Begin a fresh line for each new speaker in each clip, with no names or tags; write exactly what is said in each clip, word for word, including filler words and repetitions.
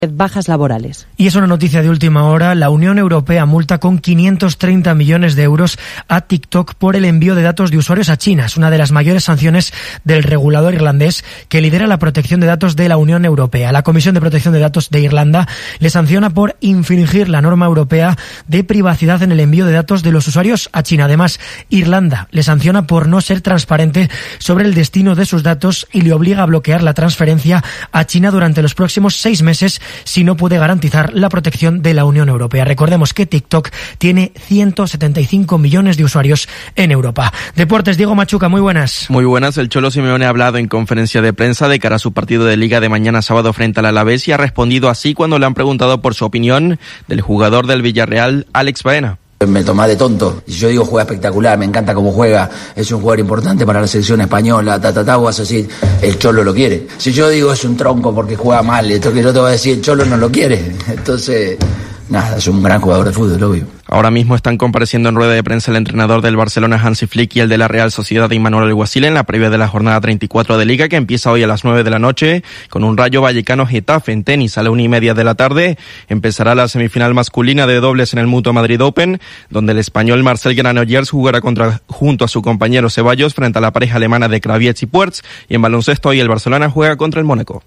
bajas laborales.
Y es una noticia de última hora. La Unión Europea multa con quinientos treinta millones de euros a TikTok por el envío de datos de usuarios a China. Es una de las mayores sanciones del regulador irlandés que lidera la protección de datos de la Unión Europea. La Comisión de Protección de Datos de Irlanda le sanciona por infringir la norma europea de privacidad en el envío de datos de los usuarios a China. Además, Irlanda le sanciona por no ser transparente sobre el destino de sus datos y le obliga a bloquear la transferencia a China durante los próximos seis meses si no puede garantizar la protección de la Unión Europea. Recordemos que TikTok tiene ciento setenta y cinco millones de usuarios en Europa. Deportes, Diego Machuca, muy buenas.
Muy buenas. El Cholo Simeone ha hablado en conferencia de prensa de cara a su partido de Liga de mañana sábado frente al Alavés y ha respondido así cuando le han preguntado por su opinión del jugador del Villarreal, Alex Baena.
Me tomás de tonto. Yo digo juega espectacular, me encanta cómo juega, es un jugador importante para la selección española, ta, ta, ta, vas a decir, el Cholo lo quiere. Si yo digo es un tronco porque juega mal, esto que yo te voy a decir, el Cholo no lo quiere. Entonces, nada, es un gran jugador de fútbol, obvio.
Ahora mismo están compareciendo en rueda de prensa el entrenador del Barcelona, Hansi Flick, y el de la Real Sociedad, Imanol Alguacil, en la previa de la jornada treinta y cuatro de Liga, que empieza hoy a las nueve de la noche, con un Rayo Vallecano Getafe. En tenis, a la una y media de la tarde, empezará la semifinal masculina de dobles en el Mutua Madrid Open, donde el español Marcel Granollers jugará contra, junto a su compañero Ceballos frente a la pareja alemana de Kravietz y Puerts, y en baloncesto hoy el Barcelona juega contra el Mónaco.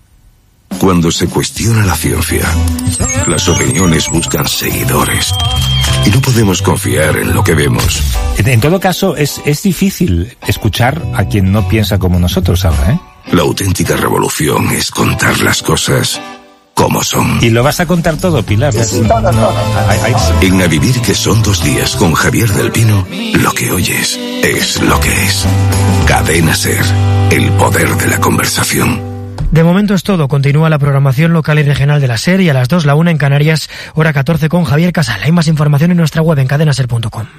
Cuando se cuestiona la ciencia, las opiniones buscan seguidores. Y no podemos confiar en lo que vemos.
En todo caso, es, es difícil escuchar a quien no piensa como nosotros ahora, ¿eh?
La auténtica revolución es contar las cosas como son.
¿Y lo vas a contar todo, Pilar?
No, no, no. En A Vivir, que son dos días, con Javier del Pino, lo que oyes es lo que es. Cadena SER, el poder de la conversación.
De momento es todo. Continúa la programación local y regional de la SER y a las dos la una en Canarias, hora catorce con Javier Casal. Hay más información en nuestra web en cadena ser punto com.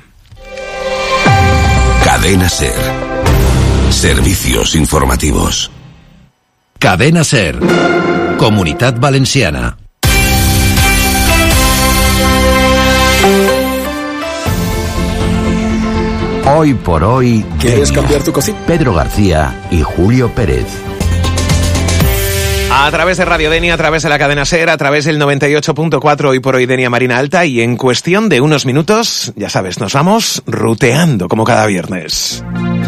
Cadena SER. Servicios informativos.
Cadena SER. Comunitat Valenciana. Hoy por hoy...
¿Quieres Denia, cambiar tu cocina?
Pedro García y Julio Pérez.
A través de Radio Denia, a través de la cadena SER, a través del noventa y ocho punto cuatro, hoy por hoy Denia Marina Alta, y en cuestión de unos minutos, ya sabes, nos vamos ruteando como cada viernes.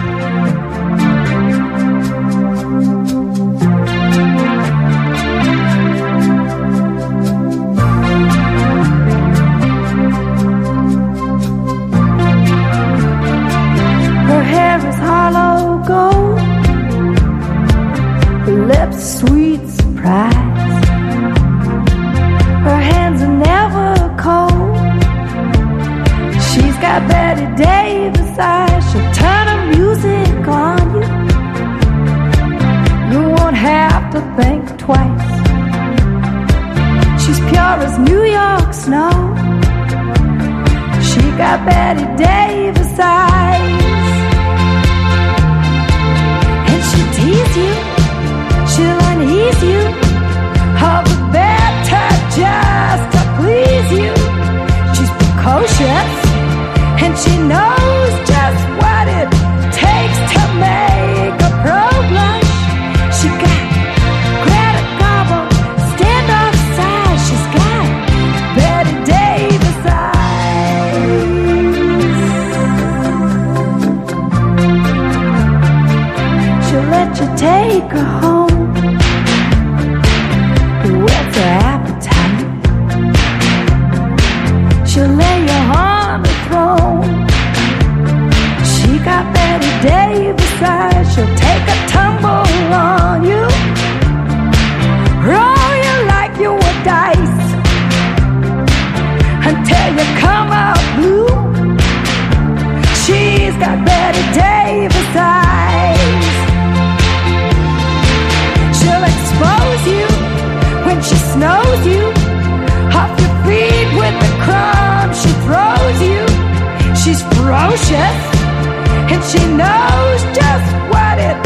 Sweet surprise. Her hands are never cold. She's got Betty Davis eyes. She'll turn her music on you. You won't have to think twice. She's pure as New York snow. She got Betty Davis eyes. And she'll tease you, she'll unease you, all the better just to please you. She's precocious, and she knows just what it takes to make a pro blush. She got Greta Garbo, standoff size. She's got Betty Davis eyes. She'll let you take her home. What's her appetite? She'll lay you on the throne. She got Betty Davis eyes. She'll take a tumble on you, roll you like you were dice, until you come out blue. She's got Betty Davis eyes. She'll expose you when she snows you, off your feet with the crumbs she throws you. She's ferocious, and she knows just what it